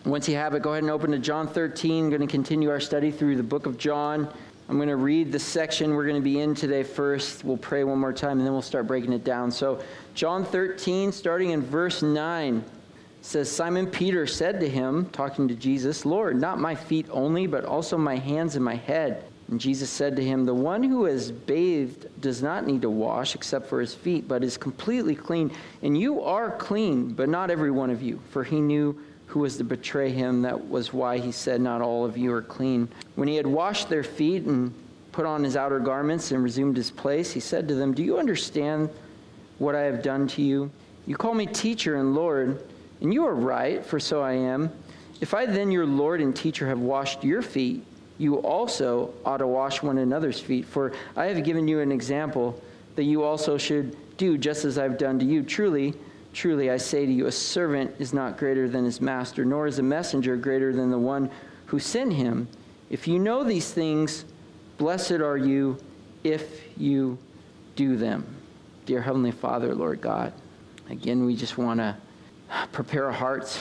Once you have it, go ahead and open to John 13. I'm going to continue our study through the book of John. I'm going to read the section we're going to be in today first. We'll pray one more time, and then we'll start breaking it down. So John 13, starting in verse 9, says, Simon Peter said to him, talking to Jesus, Lord, not my feet only, but also my hands and my head. And Jesus said to him, the one who is bathed does not need to wash except for his feet, but is completely clean. And you are clean, but not every one of you. For he knew who was to betray him. That was why he said, not all of you are clean. When he had washed their feet and put on his outer garments and resumed his place, he said to them, do you understand what I have done to you? You call me teacher and Lord, and you are right, for so I am. If I then, your Lord and teacher, have washed your feet, you also ought to wash one another's feet. For I have given you an example that you also should do just as I've done to you. Truly, truly, I say to you, a servant is not greater than his master, nor is a messenger greater than the one who sent him. If you know these things, blessed are you if you do them. Dear Heavenly Father, Lord God, again, we just want to prepare our hearts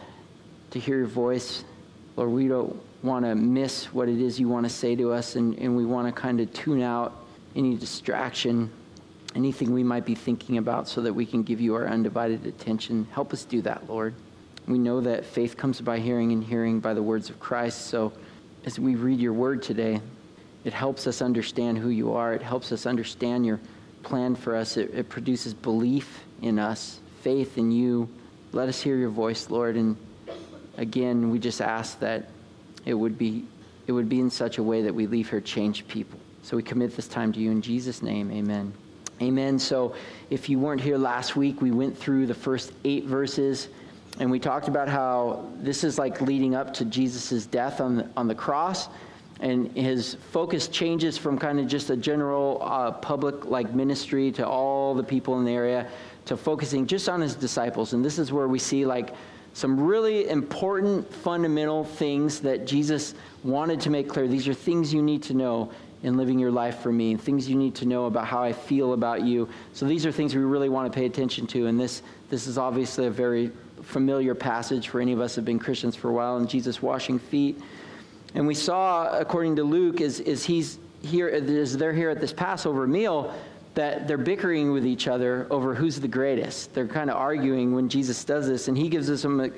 to hear your voice. Lord, we don't want to miss what it is you want to say to us, and we want to kind of tune out any distraction, anything we might be thinking about, so that we can give you our undivided attention. Help us do that, Lord. We know that faith comes by hearing, and hearing by the words of Christ. So as we read your word today, it helps us understand who you are. It helps us understand your plan for us. It produces belief in us, faith in you. Let us hear your voice, Lord. And again, we just ask that it would be in such a way that we leave here changed people. So we commit this time to you in Jesus' name. Amen. Amen. So if you weren't here last week, we went through the first 8 verses, and we talked about how this is like leading up to Jesus' death on the cross, and his focus changes from kind of just a general public like ministry to all the people in the area to focusing just on his disciples. And this is where we see like some really important fundamental things that Jesus wanted to make clear. These are things you need to know in living your life for me, and things you need to know about how I feel about you. So these are things we really want to pay attention to, and this is obviously a very familiar passage for any of us who have been Christians for a while, and Jesus washing feet. And we saw, according to Luke, as they're here at this Passover meal, that they're bickering with each other over who's the greatest. They're kind of arguing when Jesus does this, and he gives them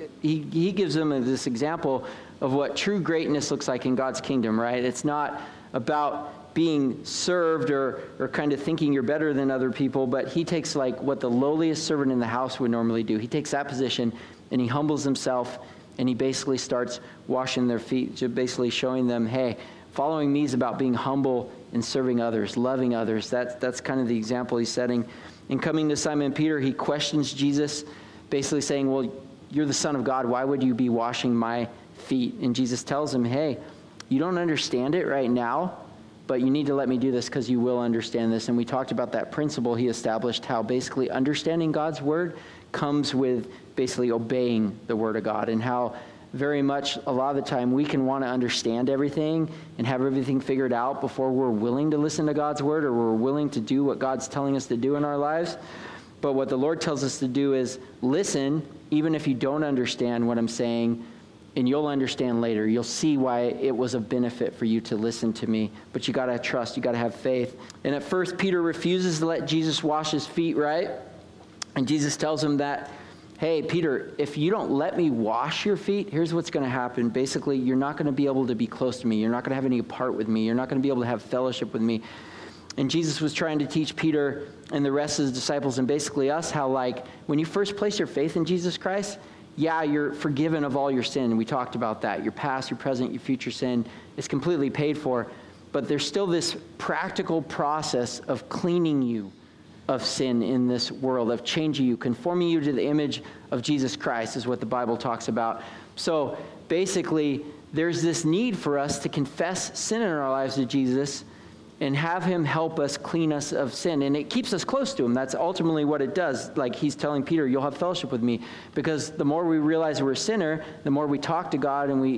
this example of what true greatness looks like in God's kingdom, right? It's not about being served or kind of thinking you're better than other people, but he takes like what the lowliest servant in the house would normally do. He takes that position and he humbles himself, and he basically starts washing their feet, just basically showing them, hey, following me is about being humble and serving others, loving others. That's kind of the example he's setting. And coming to Simon Peter, he questions Jesus, basically saying, well, you're the Son of God. Why would you be washing my feet? And Jesus tells him, hey, you don't understand it right now, but you need to let me do this because you will understand this. And we talked about that principle he established, how basically understanding God's word comes with basically obeying the word of God, and how very much a lot of the time we can want to understand everything and have everything figured out before we're willing to listen to God's word, or we're willing to do what God's telling us to do in our lives. But what the Lord tells us to do is listen, even if you don't understand what I'm saying, and you'll understand later. You'll see why it was of benefit for you to listen to me. But you got to trust. You got to have faith. And at first, Peter refuses to let Jesus wash his feet, right? And Jesus tells him that, hey, Peter, if you don't let me wash your feet, here's what's going to happen. Basically, you're not going to be able to be close to me. You're not going to have any part with me. You're not going to be able to have fellowship with me. And Jesus was trying to teach Peter and the rest of his disciples, and basically us, how like when you first place your faith in Jesus Christ, yeah, you're forgiven of all your sin. We talked about that. Your past, your present, your future sin is completely paid for. But there's still this practical process of cleaning you of sin in this world, of changing you, conforming you to the image of Jesus Christ, is what the Bible talks about. So basically, there's this need for us to confess sin in our lives to Jesus and have him help us clean us of sin. And it keeps us close to him. That's ultimately what it does. Like he's telling Peter, you'll have fellowship with me. Because the more we realize we're a sinner, the more we talk to God and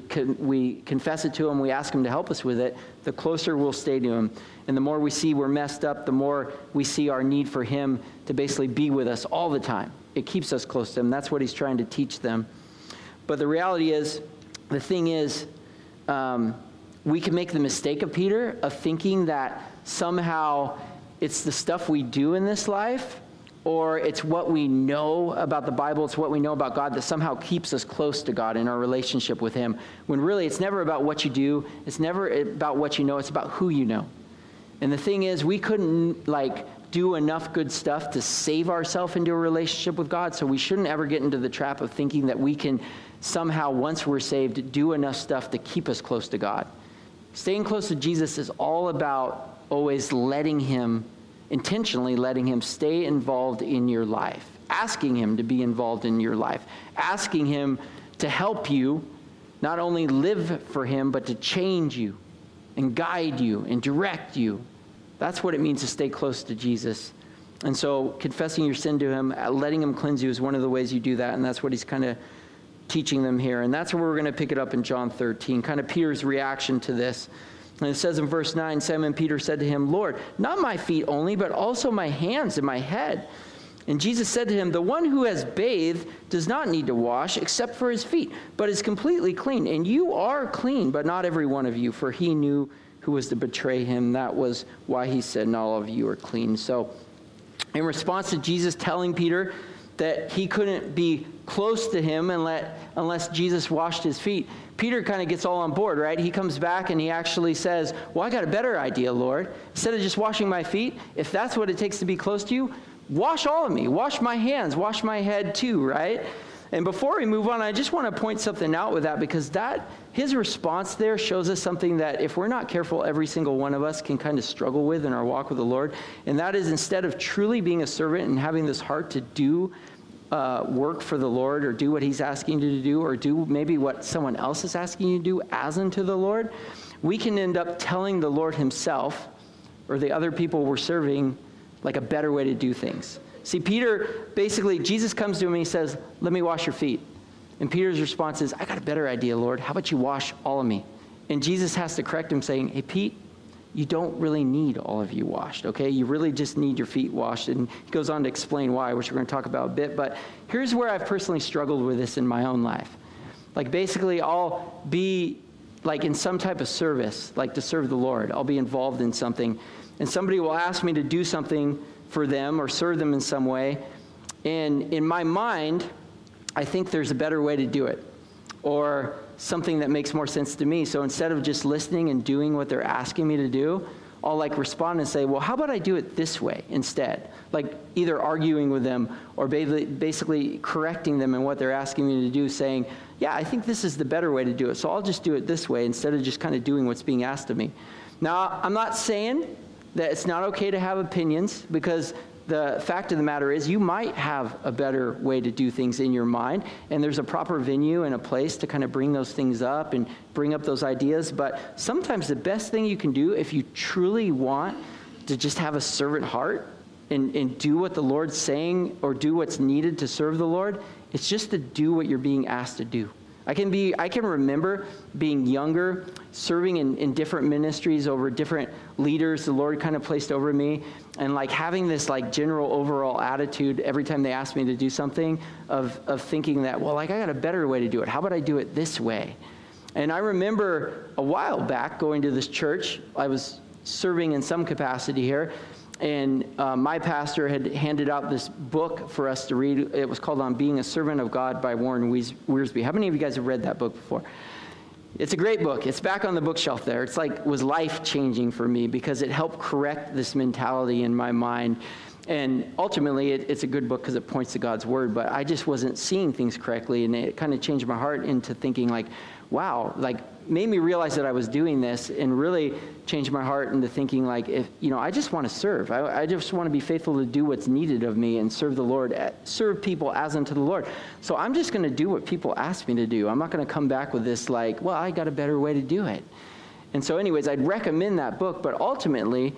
we confess it to him, we ask him to help us with it, the closer we'll stay to him. And the more we see we're messed up, the more we see our need for him to basically be with us all the time. It keeps us close to him. That's what he's trying to teach them. But the reality is, the thing is, we can make the mistake of Peter of thinking that somehow it's the stuff we do in this life, or it's what we know about the Bible, it's what we know about God that somehow keeps us close to God in our relationship with him. When really it's never about what you do, it's never about what you know, it's about who you know. And the thing is, we couldn't do enough good stuff to save ourselves into a relationship with God, so we shouldn't ever get into the trap of thinking that we can somehow, once we're saved, do enough stuff to keep us close to God. Staying close to Jesus is all about always intentionally letting him stay involved in your life, asking him to be involved in your life, asking him to help you not only live for him, but to change you and guide you and direct you. That's what it means to stay close to Jesus. And so confessing your sin to him, letting him cleanse you is one of the ways you do that, and that's what he's kind of teaching them here. And that's where we're going to pick it up in John 13, kind of Peter's reaction to this. And it says in verse 9, Simon Peter said to him, Lord, not my feet only, but also my hands and my head. And Jesus said to him, the one who has bathed does not need to wash except for his feet, but is completely clean. And you are clean, but not every one of you, for he knew who was to betray him. That was why he said, not all of you are clean. So in response to Jesus telling Peter that he couldn't be close to him unless Jesus washed his feet, Peter kind of gets all on board, right? He comes back and he actually says, well, I got a better idea, Lord. Instead of just washing my feet, if that's what it takes to be close to you, wash all of me. Wash my hands. Wash my head too, right? And before we move on, I just want to point something out with that, because his response there shows us something that if we're not careful, every single one of us can kind of struggle with in our walk with the Lord. And that is, instead of truly being a servant and having this heart to do work for the Lord, or do what he's asking you to do, or do maybe what someone else is asking you to do as unto the Lord, we can end up telling the Lord himself or the other people we're serving like a better way to do things. See, Peter, basically, Jesus comes to him and he says, let me wash your feet. And Peter's response is, I got a better idea, Lord. How about you wash all of me? And Jesus has to correct him, saying, hey, Pete, you don't really need all of you washed, okay? You really just need your feet washed. And he goes on to explain why, which we're going to talk about a bit. But here's where I've personally struggled with this in my own life. Basically, I'll be in some type of service, to serve the Lord. I'll be involved in something. And somebody will ask me to do something for them or serve them in some way. And in my mind, I think there's a better way to do it, or something that makes more sense to me. So instead of just listening and doing what they're asking me to do, I'll respond and say, well, how about I do it this way instead? Either arguing with them or basically correcting them in what they're asking me to do, saying, yeah, I think this is the better way to do it. So I'll just do it this way instead of just kind of doing what's being asked of me. Now, I'm not saying that it's not okay to have opinions, because the fact of the matter is you might have a better way to do things in your mind, and there's a proper venue and a place to kind of bring those things up and bring up those ideas. But sometimes the best thing you can do, if you truly want to just have a servant heart and do what the Lord's saying, or do what's needed to serve the Lord, it's just to do what you're being asked to do. I can remember being younger, serving in different ministries over different leaders the Lord kind of placed over me, and having this general overall attitude every time they asked me to do something of thinking that, well, I got a better way to do it. How about I do it this way? And I remember a while back going to this church. I was serving in some capacity here, and my pastor had handed out this book for us to read. It was called On Being a Servant of God by Warren Wiersbe. How many of you guys have read that book before? It's a great book. It's back on the bookshelf there. It's was life-changing for me, because it helped correct this mentality in my mind. And ultimately, it's a good book because it points to God's word, but I just wasn't seeing things correctly, and it kind of changed my heart into thinking wow, made me realize that I was doing this, and really changed my heart into thinking I just want to serve. I just want to be faithful to do what's needed of me and serve the Lord, serve people as unto the Lord. So I'm just going to do what people ask me to do. I'm not going to come back with this well, I got a better way to do it. And so anyways, I'd recommend that book, but ultimately,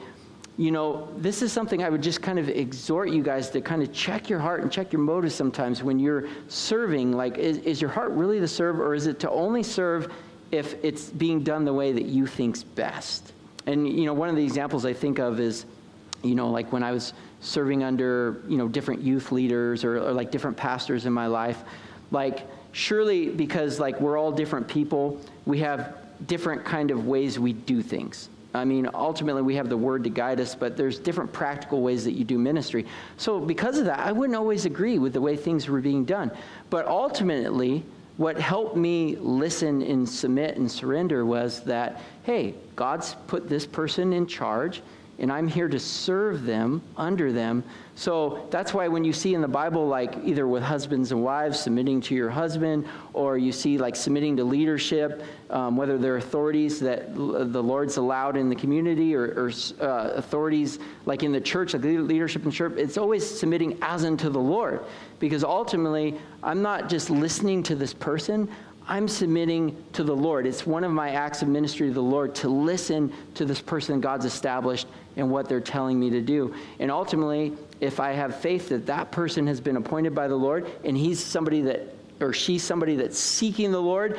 this is something I would just kind of exhort you guys to kind of check your heart and check your motives sometimes when you're serving. Is your heart really to serve, or is it to only serve if it's being done the way that you think's best? And, one of the examples I think of is, when I was serving under, different youth leaders or different pastors in my life, surely because like we're all different people, we have different kind of ways we do things. I mean, ultimately we have the word to guide us, but there's different practical ways that you do ministry. So because of that, I wouldn't always agree with the way things were being done. But ultimately, what helped me listen and submit and surrender was that, hey, God's put this person in charge, and I'm here to serve them, under them. So that's why when you see in the Bible, like either with husbands and wives submitting to your husband, or you see like submitting to leadership, whether they're authorities that the Lord's allowed in the community, or authorities like in the church, like leadership in church, it's always submitting as unto the Lord. Because ultimately, I'm not just listening to this person, I'm submitting to the Lord. It's one of my acts of ministry to the Lord to listen to this person God's established and what they're telling me to do. And ultimately, if I have faith that that person has been appointed by the Lord and he's somebody that, or she's somebody that's seeking the Lord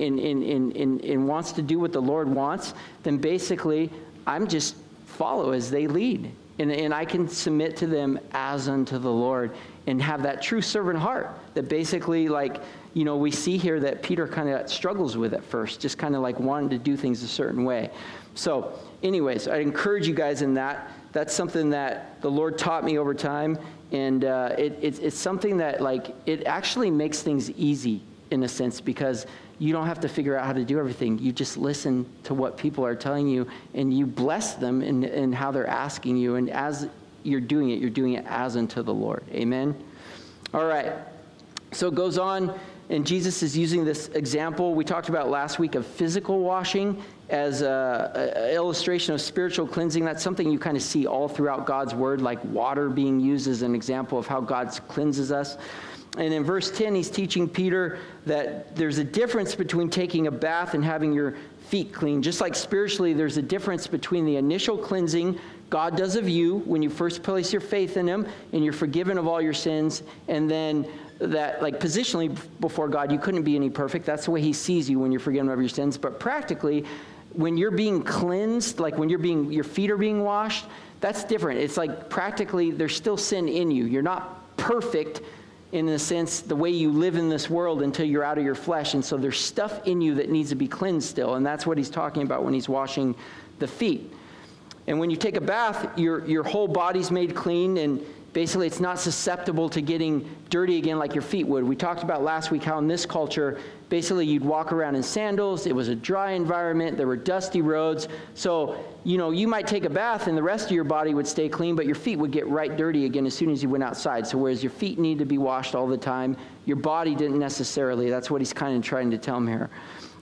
and wants to do what the Lord wants, then basically I'm just follow as they lead. And I can submit to them as unto the Lord and have that true servant heart that basically, like, you know, we see here that Peter kind of struggles with at first, just kind of like wanting to do things a certain way. So anyways, I encourage you guys in that. That's something that the Lord taught me over time. And it's something that, like, it actually makes things easy in a sense, because you don't have to figure out how to do everything. You just listen to what people are telling you, and you bless them in how they're asking you. And as you're doing it as unto the Lord. Amen? All right. So it goes on, and Jesus is using this example we talked about last week of physical washing as an illustration of spiritual cleansing. That's something you kind of see all throughout God's word, like water being used as an example of how God cleanses us. And in verse 10, he's teaching Peter that there's a difference between taking a bath and having your feet clean. Just like spiritually, there's a difference between the initial cleansing God does of you when you first place your faith in him and you're forgiven of all your sins, and then that, like, positionally before God, you couldn't be any perfect. That's the way he sees you when you're forgiven of your sins. But practically, when you're being cleansed, like when your feet are being washed, that's different. It's like practically there's still sin in you. You're not perfect in the sense the way you live in this world until you're out of your flesh. And so there's stuff in you that needs to be cleansed still. And that's what he's talking about when he's washing the feet. And when you take a bath, your whole body's made clean, and basically it's not susceptible to getting dirty again like your feet would. We talked about last week how in this culture, basically you'd walk around in sandals. It was a dry environment. There were dusty roads. So, you know, you might take a bath and the rest of your body would stay clean, but your feet would get right dirty again as soon as you went outside. So whereas your feet need to be washed all the time, your body didn't necessarily. That's what he's kind of trying to tell him here.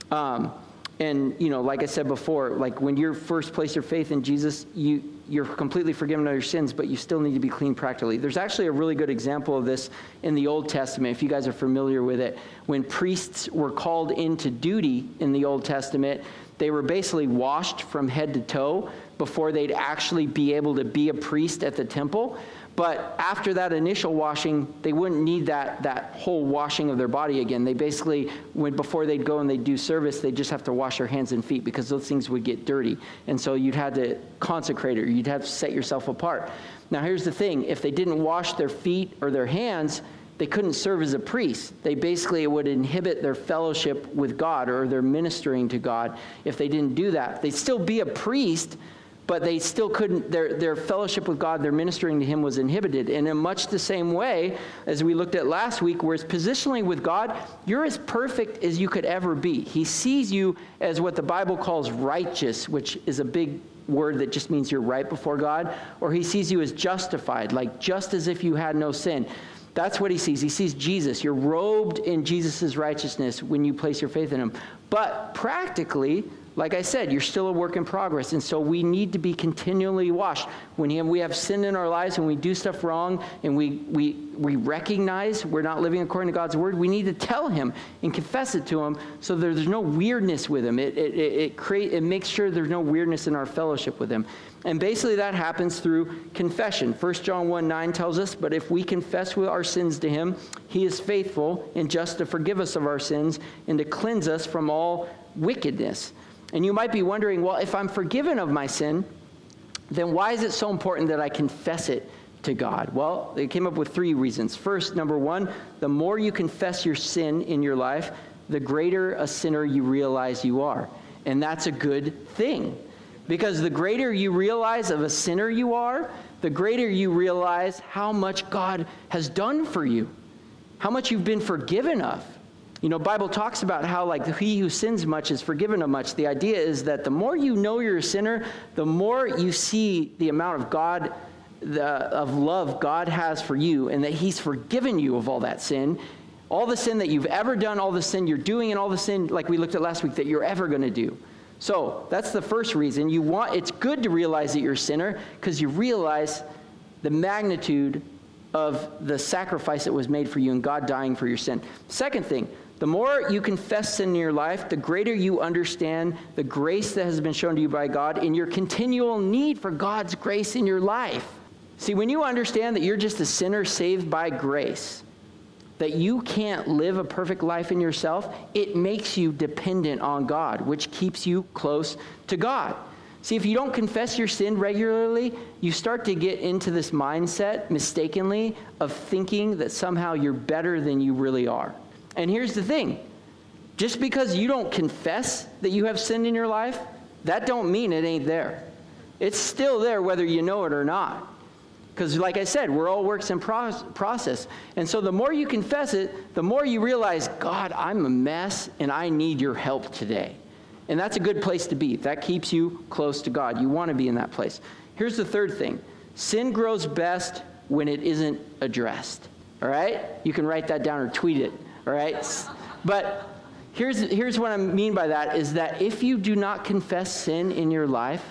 And, you know, like I said before, like when you first place your faith in Jesus, you're completely forgiven of your sins, but you still need to be clean practically. There's actually a really good example of this in the Old Testament, if you guys are familiar with it. When priests were called into duty in the Old Testament, they were basically washed from head to toe before they'd actually be able to be a priest at the temple. But after that initial washing, they wouldn't need that whole washing of their body again. They basically, before they'd go and they'd do service, they'd just have to wash their hands and feet because those things would get dirty. And so you'd have to consecrate it, or you'd have to set yourself apart. Now here's the thing. If they didn't wash their feet or their hands, they couldn't serve as a priest. They basically would inhibit their fellowship with God or their ministering to God if they didn't do that. They'd still be a priest, but they still couldn't, their fellowship with God, their ministering to him was inhibited. And in much the same way, as we looked at last week, whereas positionally with God, you're as perfect as you could ever be. He sees you as what the Bible calls righteous, which is a big word that just means you're right before God, or he sees you as justified, like just as if you had no sin. That's what he sees. He sees Jesus. You're robed in Jesus' righteousness when you place your faith in him. But practically, like I said, you're still a work in progress, and so we need to be continually washed. When we have sin in our lives and we do stuff wrong and we recognize we're not living according to God's word, we need to tell him and confess it to him so there's no weirdness with him. It makes sure there's no weirdness in our fellowship with him. And basically that happens through confession. 1 John 1:9 tells us, but if we confess with our sins to him, he is faithful and just to forgive us of our sins and to cleanse us from all wickedness. And you might be wondering, well, if I'm forgiven of my sin, then why is it so important that I confess it to God? Well, they came up with 3 reasons. First, number 1, the more you confess your sin in your life, the greater a sinner you realize you are. And that's a good thing. Because the greater you realize of a sinner you are, the greater you realize how much God has done for you, how much you've been forgiven of. You know, Bible talks about how, like, he who sins much is forgiven of much. The idea is that the more you know you're a sinner, the more you see the amount of God, of love God has for you, and that he's forgiven you of all that sin, all the sin that you've ever done, all the sin you're doing, and all the sin, like we looked at last week, that you're ever going to do. So that's the first reason. It's good to realize that you're a sinner, because you realize the magnitude of the sacrifice that was made for you and God dying for your sin. Second thing, the more you confess sin in your life, the greater you understand the grace that has been shown to you by God and your continual need for God's grace in your life. See, when you understand that you're just a sinner saved by grace, that you can't live a perfect life in yourself, it makes you dependent on God, which keeps you close to God. See, if you don't confess your sin regularly, you start to get into this mindset, mistakenly, of thinking that somehow you're better than you really are. And here's the thing. Just because you don't confess that you have sin in your life, that don't mean it ain't there. It's still there whether you know it or not. Because like I said, we're all works in process. And so the more you confess it, the more you realize, God, I'm a mess and I need your help today. And that's a good place to be. That keeps you close to God. You want to be in that place. Here's the third thing. Sin grows best when it isn't addressed. All right? You can write that down or tweet it. All right? But here's what I mean by that, is that if you do not confess sin in your life,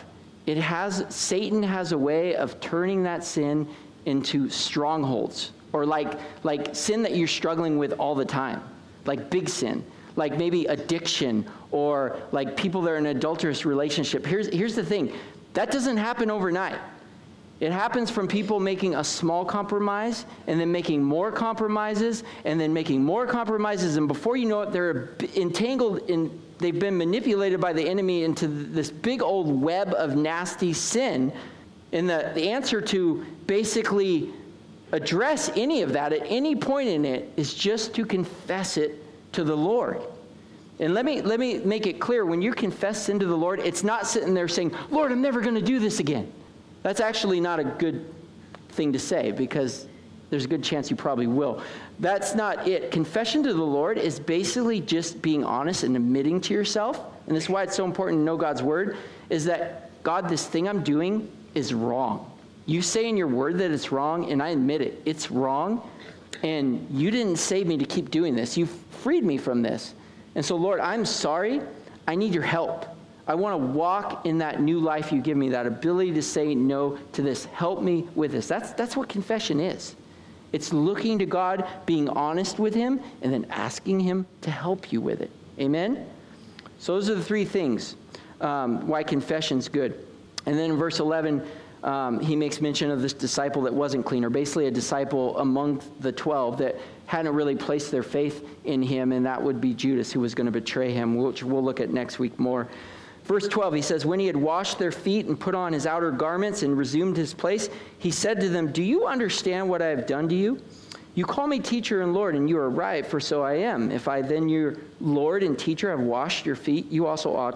Satan has a way of turning that sin into strongholds, or like sin that you're struggling with all the time, like big sin, like maybe addiction, or like people that are in an adulterous relationship. Here's the thing. That doesn't happen overnight. It happens from people making a small compromise and then making more compromises and then making more compromises. And before you know it, they're entangled in, they've been manipulated by the enemy into this big old web of nasty sin. And the answer to basically address any of that at any point in it is just to confess it to the Lord. And let me make it clear, when you confess sin to the Lord, it's not sitting there saying, Lord, I'm never going to do this again. That's actually not a good thing to say, because there's a good chance you probably will. That's not it. Confession to the Lord is basically just being honest and admitting to yourself, and this is why it's so important to know God's word, is that, God, this thing I'm doing is wrong. You say in your word that it's wrong, and I admit it. It's wrong, and you didn't save me to keep doing this. You freed me from this. And so, Lord, I'm sorry. I need your help. I want to walk in that new life you give me, that ability to say no to this. Help me with this. That's what confession is. It's looking to God, being honest with him, and then asking him to help you with it. Amen? So those are the 3 things why confession's good. And then in verse 11, he makes mention of this disciple that wasn't clean, or basically a disciple among the 12 that hadn't really placed their faith in him, and that would be Judas, who was going to betray him, which we'll look at next week more. Verse 12, he says, when he had washed their feet and put on his outer garments and resumed his place, he said to them, do you understand what I have done to you? You call me teacher and Lord, and you are right, for so I am. If I then, your Lord and teacher, have washed your feet, you also ought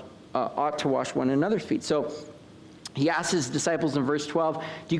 to wash one another's feet. So he asks his disciples in verse 12,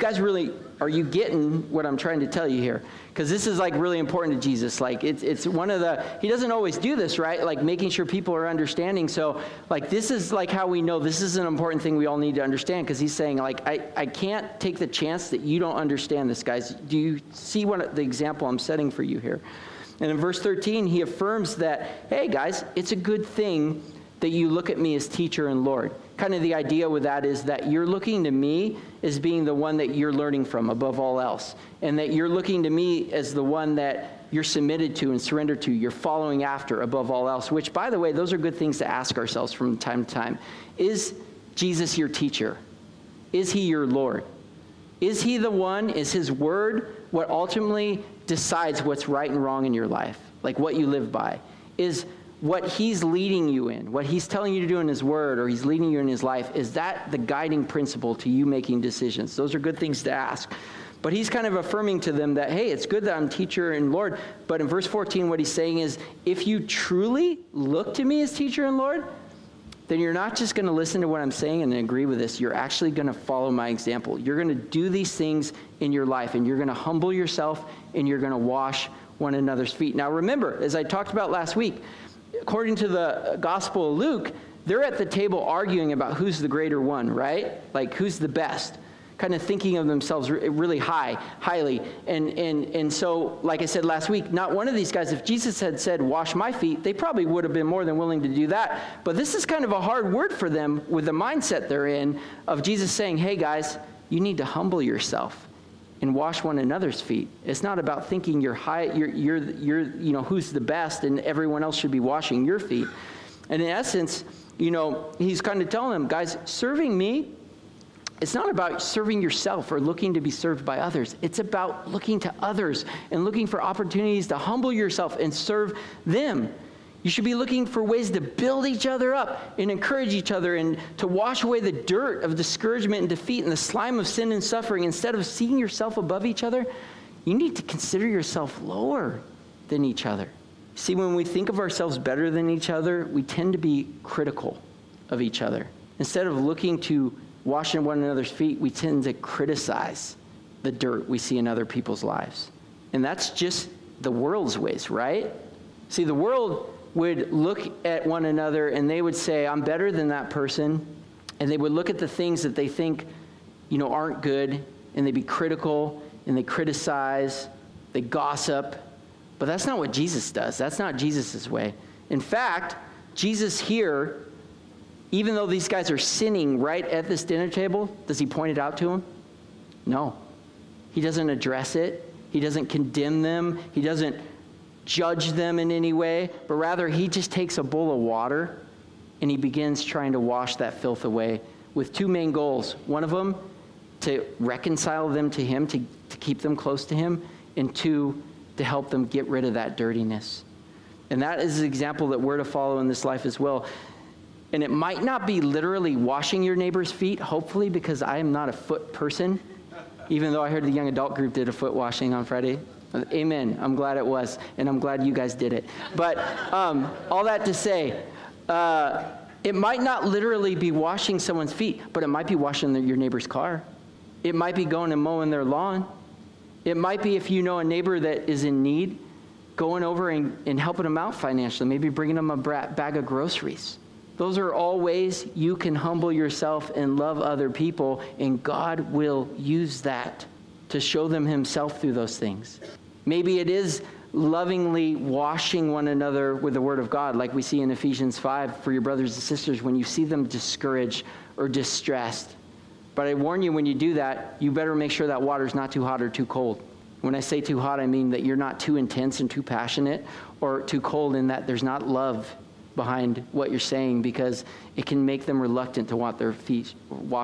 are you getting what I'm trying to tell you here? Because this is like really important to Jesus. Like it's one of he doesn't always do this, right? Like making sure people are understanding. So like this is like how we know this is an important thing we all need to understand, because he's saying like, I can't take the chance that you don't understand this, guys. Do you see the example I'm setting for you here? And in verse 13, he affirms that, hey guys, it's a good thing that you look at me as teacher and Lord. Kind of the idea with that is that you're looking to me as being the one that you're learning from above all else. And that you're looking to me as the one that you're submitted to and surrendered to. You're following after above all else. Which, by the way, those are good things to ask ourselves from time to time. Is Jesus your teacher? Is he your Lord? Is he the one? Is his word what ultimately decides what's right and wrong in your life? Like what you live by? Is what he's leading you in, what he's telling you to do in his word, or he's leading you in his life, is that the guiding principle to you making decisions? Those are good things to ask. But he's kind of affirming to them that, hey, it's good that I'm teacher and Lord. But in verse 14, what he's saying is, if you truly look to me as teacher and Lord, then you're not just going to listen to what I'm saying and agree with this. You're actually going to follow my example. You're going to do these things in your life, and you're going to humble yourself, and you're going to wash one another's feet. Now remember, as I talked about last week, according to the Gospel of Luke, they're at the table arguing about who's the greater one, right? Like, who's the best? Kind of thinking of themselves really highly. And so, like I said last week, not one of these guys, if Jesus had said, wash my feet, they probably would have been more than willing to do that. But this is kind of a hard word for them with the mindset they're in of Jesus saying, hey guys, you need to humble yourself and wash one another's feet. It's not about thinking you're who's the best and everyone else should be washing your feet. And in essence, he's kind of telling them, guys, serving me, it's not about serving yourself or looking to be served by others. It's about looking to others and looking for opportunities to humble yourself and serve them. You should be looking for ways to build each other up and encourage each other and to wash away the dirt of discouragement and defeat and the slime of sin and suffering. Instead of seeing yourself above each other, you need to consider yourself lower than each other. See, when we think of ourselves better than each other, we tend to be critical of each other. Instead of looking to washing one another's feet, we tend to criticize the dirt we see in other people's lives. And that's just the world's ways, right? See, the world would look at one another and they would say, I'm better than that person. And they would look at the things that they think, aren't good, and they'd be critical, and they criticize, they gossip. But that's not what Jesus does. That's not Jesus' way. In fact, Jesus here, even though these guys are sinning right at this dinner table, does he point it out to them? No. He doesn't address it. He doesn't condemn them. He doesn't judge them in any way, but rather he just takes a bowl of water and he begins trying to wash that filth away with two main goals. One of them, to reconcile them to him, to keep them close to him, and two, to help them get rid of that dirtiness. And that is an example that we're to follow in this life as well. And it might not be literally washing your neighbor's feet, hopefully, because I am not a foot person, even though I heard the young adult group did a foot washing on Friday. Amen. I'm glad it was, and I'm glad you guys did it. But all that to say, it might not literally be washing someone's feet, but it might be washing your neighbor's car. It might be going and mowing their lawn. It might be, if you know a neighbor that is in need, going over and helping them out financially, maybe bringing them a bag of groceries. Those are all ways you can humble yourself and love other people, and God will use that to show them himself through those things. Maybe it is lovingly washing one another with the word of God, like we see in Ephesians 5 for your brothers and sisters when you see them discouraged or distressed. But I warn you, when you do that, you better make sure that water's not too hot or too cold. When I say too hot, I mean that you're not too intense and too passionate, or too cold in that there's not love behind what you're saying, because it can make them reluctant to want their feet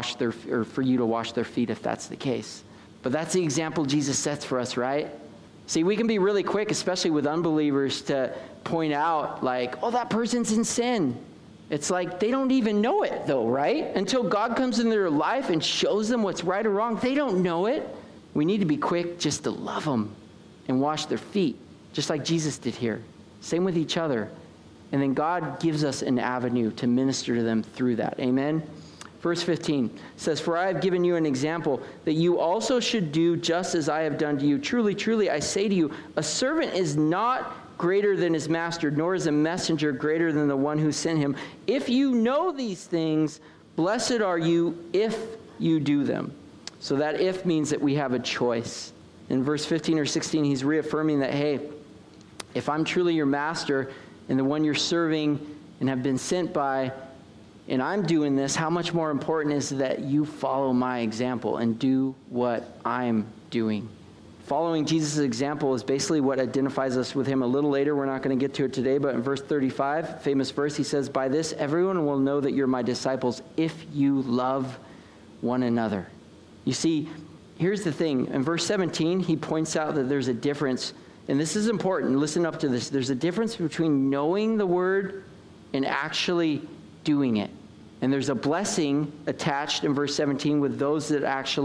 or for you to wash their feet if that's the case. But that's the example Jesus sets for us, right? See, we can be really quick, especially with unbelievers, to point out like, oh, that person's in sin. It's like they don't even know it though, right? Until God comes into their life and shows them what's right or wrong, they don't know it. We need to be quick just to love them and wash their feet, just like Jesus did here. Same with each other. And then God gives us an avenue to minister to them through that. Amen? Verse 15 says, "For I have given you an example that you also should do just as I have done to you. Truly, truly, I say to you, a servant is not greater than his master, nor is a messenger greater than the one who sent him. If you know these things, blessed are you if you do them." So that if means that we have a choice. In verse 15 or 16, he's reaffirming that, hey, if I'm truly your master and the one you're serving and have been sent by, and I'm doing this, how much more important is that you follow my example and do what I'm doing? Following Jesus' example is basically what identifies us with him a little later. We're not going to get to it today, but in verse 35, famous verse, he says, "By this everyone will know that you're my disciples if you love one another." You see, here's the thing. In verse 17, he points out that there's a difference, and this is important. Listen up to this. There's a difference between knowing the word and actually doing it. And there's a blessing attached in verse 17 with those that actually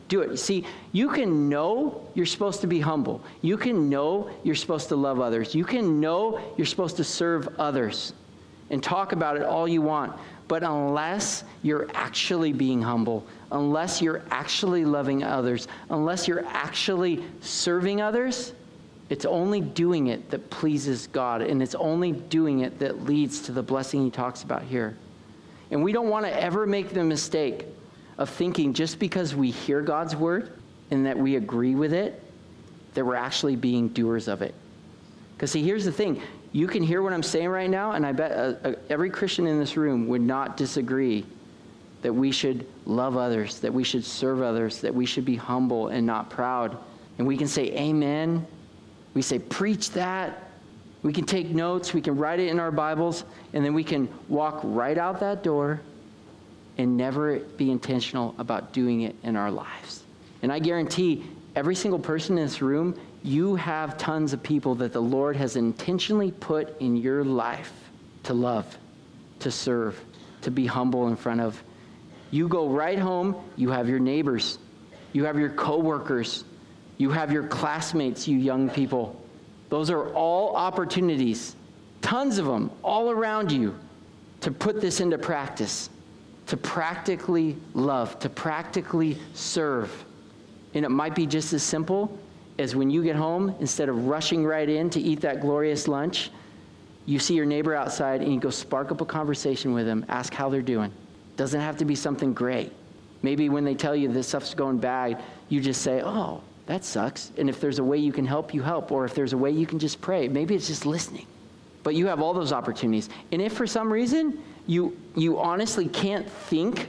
Do it. See, you can know you're supposed to be humble. You can know you're supposed to love others. You can know you're supposed to serve others and talk about it all you want. But unless you're actually being humble, unless you're actually loving others, unless you're actually serving others, it's only doing it that pleases God, and it's only doing it that leads to the blessing he talks about here. And we don't want to ever make the mistake of thinking just because we hear God's word and that we agree with it, that we're actually being doers of it. Because see, here's the thing. You can hear what I'm saying right now, and I bet every Christian in this room would not disagree that we should love others, that we should serve others, that we should be humble and not proud. And we can say amen. We say preach that. We can take notes. We can write it in our Bibles, and then we can walk right out that door and never be intentional about doing it in our lives. And I guarantee every single person in this room, you have tons of people that the Lord has intentionally put in your life to love, to serve, to be humble in front of. You go right home, you have your neighbors, you have your coworkers, you have your classmates, you young people. Those are all opportunities, tons of them, all around you, to put this into practice, to practically love, to practically serve. And it might be just as simple as when you get home, instead of rushing right in to eat that glorious lunch, you see your neighbor outside and you go spark up a conversation with them, ask how they're doing. Doesn't have to be something great. Maybe when they tell you this stuff's going bad, you just say, oh, that sucks. And if there's a way you can help, you help. Or if there's a way you can just pray, maybe it's just listening. But you have all those opportunities. And if for some reason you honestly can't think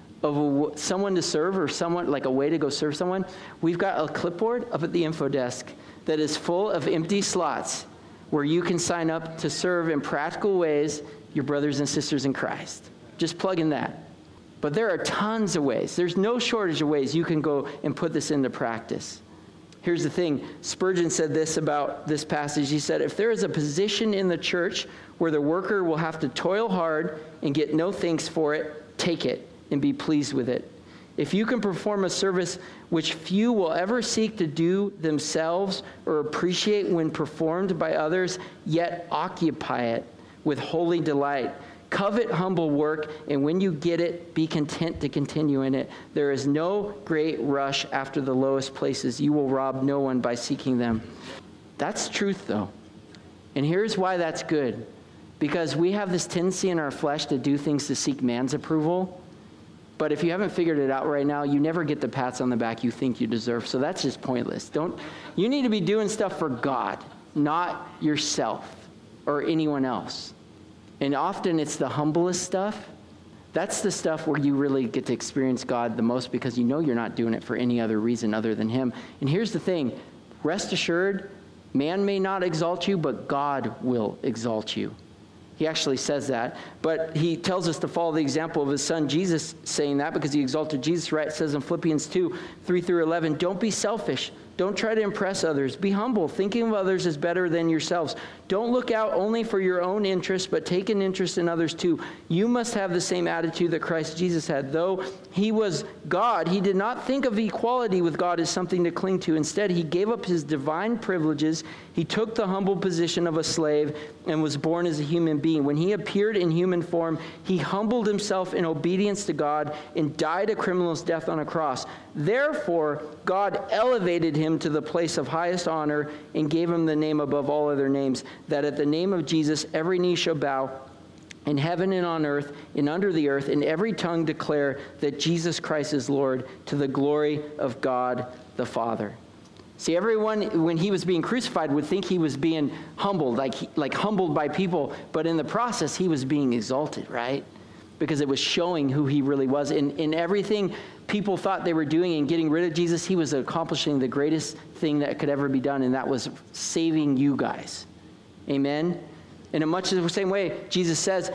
of someone to serve or someone, like a way to go serve someone, we've got a clipboard up at the info desk that is full of empty slots where you can sign up to serve in practical ways your brothers and sisters in Christ. Just plug in that. But there are tons of ways. There's no shortage of ways you can go and put this into practice. Here's the thing. Spurgeon said this about this passage. He said, if there is a position in the church where the worker will have to toil hard and get no thanks for it, take it and be pleased with it. If you can perform a service which few will ever seek to do themselves or appreciate when performed by others, yet occupy it with holy delight. Covet humble work, and when you get it, be content to continue in it. There is no great rush after the lowest places. You will rob no one by seeking them. That's truth, though. And here's why that's good. Because we have this tendency in our flesh to do things to seek man's approval. But if you haven't figured it out right now, you never get the pats on the back you think you deserve. So that's just pointless. You need to be doing stuff for God, not yourself or anyone else. And often it's the humblest stuff. That's the stuff where you really get to experience God the most because you know you're not doing it for any other reason other than him. And here's the thing. Rest assured, man may not exalt you, but God will exalt you. He actually says that. But he tells us to follow the example of his son Jesus saying that because he exalted Jesus, right? It says in Philippians 2, 3 through 11, don't be selfish. Don't try to impress others. Be humble, thinking of others as better than yourselves. Don't look out only for your own interest, but take an interest in others too. You must have the same attitude that Christ Jesus had. Though he was God, he did not think of equality with God as something to cling to. Instead, he gave up his divine privileges. He took the humble position of a slave and was born as a human being. When he appeared in human form, he humbled himself in obedience to God and died a criminal's death on a cross. Therefore, God elevated him to the place of highest honor and gave him the name above all other names, that at the name of Jesus every knee shall bow in heaven and on earth and under the earth, and every tongue declare that Jesus Christ is Lord, to the glory of God the Father. See, everyone, when he was being crucified, would think he was being humbled, like humbled by people, but in the process, he was being exalted, right? Because it was showing who he really was. In everything people thought they were doing and getting rid of Jesus, he was accomplishing the greatest thing that could ever be done, and that was saving you guys. Amen? And in much the same way, Jesus says,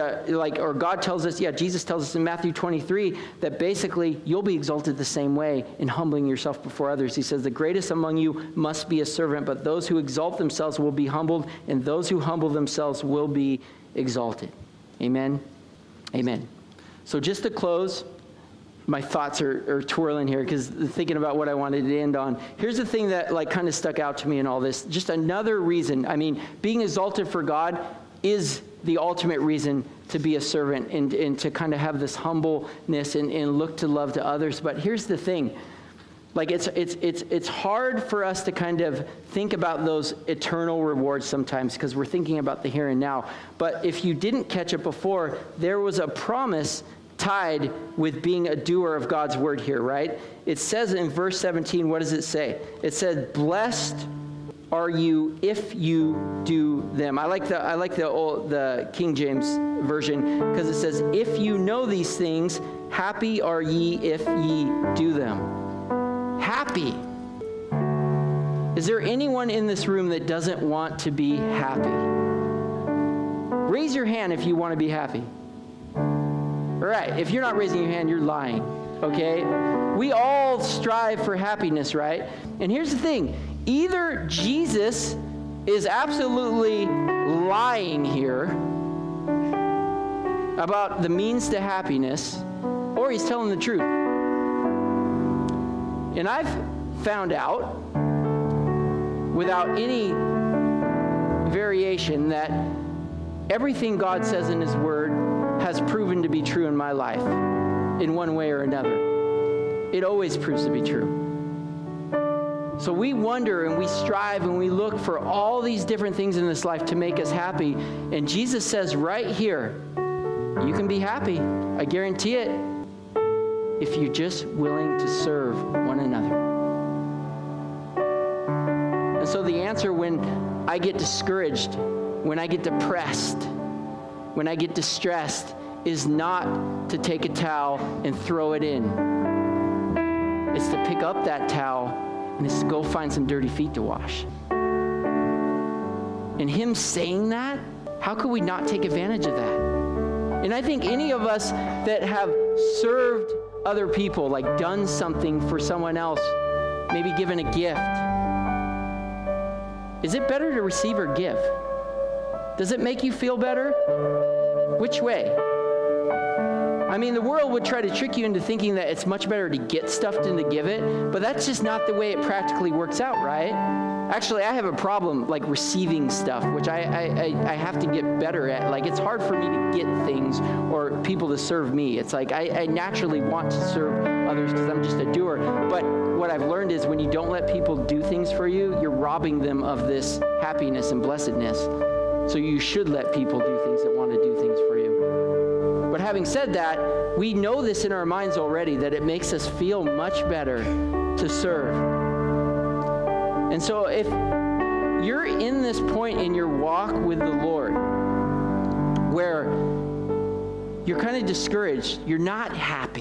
or God tells us, Jesus tells us in Matthew 23, that basically you'll be exalted the same way in humbling yourself before others. He says, the greatest among you must be a servant, but those who exalt themselves will be humbled, and those who humble themselves will be exalted. Amen? Amen. So just to close, my thoughts are twirling here because thinking about what I wanted to end on. Here's the thing that like kind of stuck out to me in all this. Just another reason. I mean, being exalted for God is the ultimate reason to be a servant and to kind of have this humbleness and look to love to others. But here's the thing. Like it's hard for us to kind of think about those eternal rewards sometimes because we're thinking about the here and now. But if you didn't catch it before, there was a promise tied with being a doer of God's word here, right? It says in verse 17, what does it say? It said, "Blessed are you if you do them." I like the King James version because it says, "If you know these things, happy are ye if ye do them." Happy. Is there anyone in this room that doesn't want to be happy? Raise your hand if you want to be happy. All right, if you're not raising your hand, you're lying, okay? We all strive for happiness, right? And here's the thing. Either Jesus is absolutely lying here about the means to happiness, or he's telling the truth. And I've found out, without any variation, that everything God says in his word has proven to be true in my life in one way or another. It always proves to be true. So we wonder and we strive and we look for all these different things in this life to make us happy. And Jesus says right here, you can be happy. I guarantee it. If you're just willing to serve one another. And so the answer when I get discouraged, when I get depressed, when I get distressed, is not to take a towel and throw it in. It's to pick up that towel and it's to go find some dirty feet to wash. And him saying that, how could we not take advantage of that? And I think any of us that have served other people, like done something for someone else, maybe given a gift. Is it better to receive or give? Does it make you feel better? Which way? I mean, the world would try to trick you into thinking that it's much better to get stuff than to give it, but that's just not the way it practically works out, right? Actually, I have a problem like receiving stuff, which I have to get better at. Like, it's hard for me to get things or people to serve me. It's like I naturally want to serve others because I'm just a doer. But what I've learned is when you don't let people do things for you, you're robbing them of this happiness and blessedness. So you should let people do things that want to do things for you. But having said that, we know this in our minds already, that it makes us feel much better to serve. And so if you're in this point in your walk with the Lord where you're kind of discouraged, you're not happy,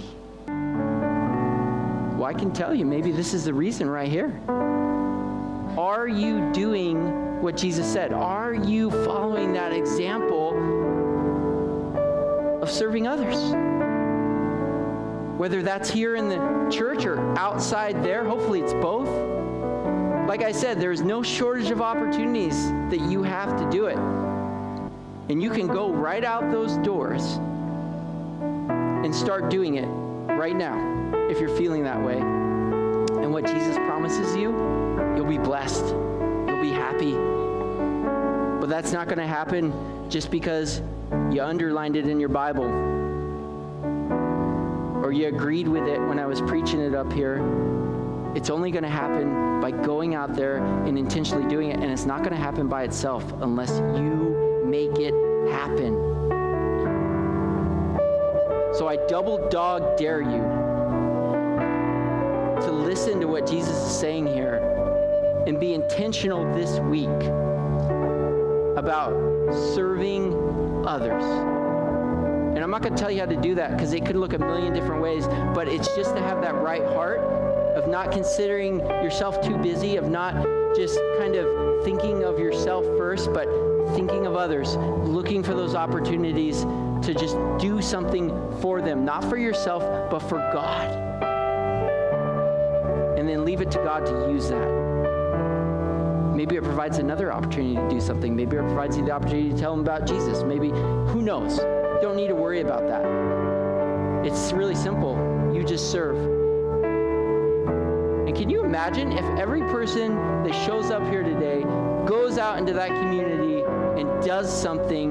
well, I can tell you, maybe this is the reason right here. Are you doing what Jesus said? Are you following that example of serving others? Whether that's here in the church or outside there, hopefully it's both. Like I said, there's no shortage of opportunities that you have to do it. And you can go right out those doors and start doing it right now if you're feeling that way. And what Jesus promises you, you'll be blessed. You'll be happy. But that's not going to happen just because you underlined it in your Bible or you agreed with it when I was preaching it up here. It's only going to happen by going out there and intentionally doing it, and it's not going to happen by itself unless you make it happen. So I double dog dare you to listen to what Jesus is saying here and be intentional this week about serving others. And I'm not going to tell you how to do that because it could look a million different ways, but it's just to have that right heart of not considering yourself too busy, of not just kind of thinking of yourself first, but thinking of others, looking for those opportunities to just do something for them, not for yourself, but for God. And then leave it to God to use that. Maybe it provides another opportunity to do something. Maybe it provides you the opportunity to tell them about Jesus. Maybe, who knows? You don't need to worry about that. It's really simple. you just serve. And can you imagine if every person that shows up here today goes out into that community and does something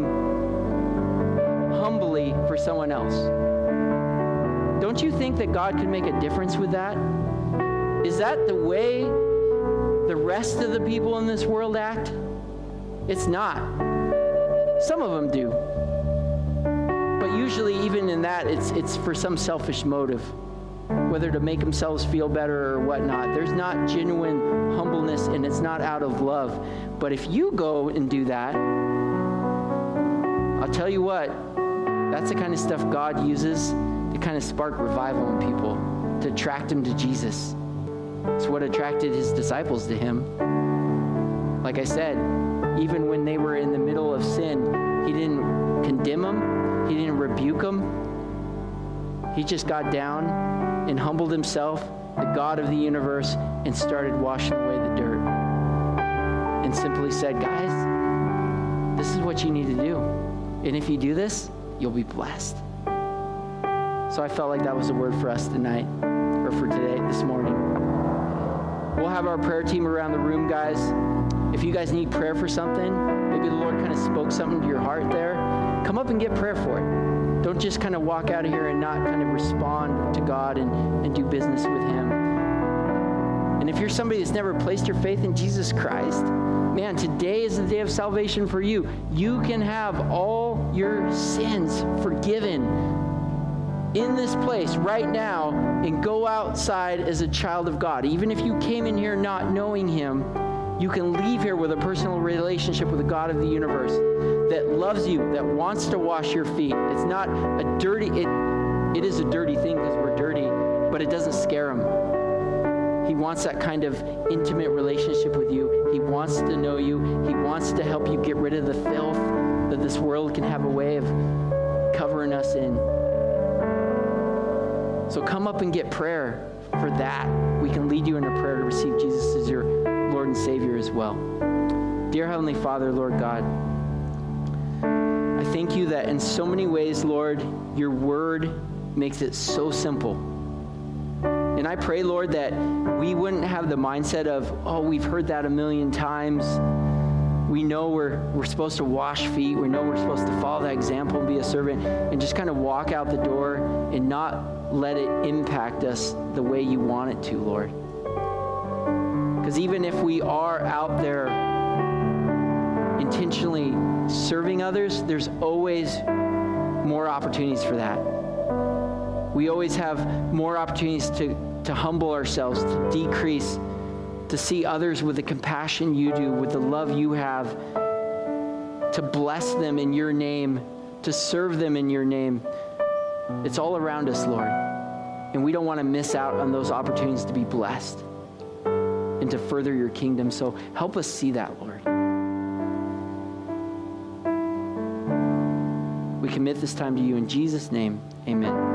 humbly for someone else? Don't you think that God could make a difference with that? Is that the way the rest of the people in this world act? It's not. Some of them do. But usually, even in that, it's for some selfish motive, whether to make themselves feel better or whatnot. There's not genuine humbleness, and it's not out of love. But if you go and do that, I'll tell you what, that's the kind of stuff God uses to kind of spark revival in people, to attract them to Jesus. It's what attracted his disciples to him. Like I said, even when they were in the middle of sin, he didn't condemn them. He didn't rebuke them. He just got down and humbled himself, the God of the universe, and started washing away the dirt. And simply said, guys, this is what you need to do. And if you do this, you'll be blessed. So I felt like that was a word for us tonight, or for today, this morning. We'll have our prayer team around the room, guys. If you guys need prayer for something, maybe the Lord kind of spoke something to your heart there, come up and get prayer for it. Don't just kind of walk out of here and not kind of respond to God and do business with him. And if you're somebody that's never placed your faith in Jesus Christ, man, today is the day of salvation for you. You can have all your sins forgiven in this place right now and go outside as a child of God. Even if you came in here not knowing him, you can leave here with a personal relationship with the God of the universe that loves you, that wants to wash your feet. It's not a dirty, it is a dirty thing because we're dirty, but it doesn't scare him. He wants that kind of intimate relationship with you. He wants to know you. He wants to help you get rid of the filth that this world can have a way of covering us in. So come up and get prayer for that. We can lead you in a prayer to receive Jesus as your Lord and Savior as well. Dear Heavenly Father, Lord God, I thank you that in so many ways, Lord, your word makes it so simple. And I pray, Lord, that we wouldn't have the mindset of, oh, we've heard that a million times. We know we're supposed to wash feet. We know we're supposed to follow that example and be a servant, and just kind of walk out the door and not let it impact us the way you want it to, Lord. Because even if we are out there intentionally serving others, there's always more opportunities for that. We always have more opportunities to humble ourselves, to decrease, to see others with the compassion you do, with the love you have, to bless them in your name, to serve them in your name. It's all around us, Lord. And we don't want to miss out on those opportunities to be blessed and to further your kingdom. So help us see that, Lord. We commit this time to you in Jesus' name. Amen.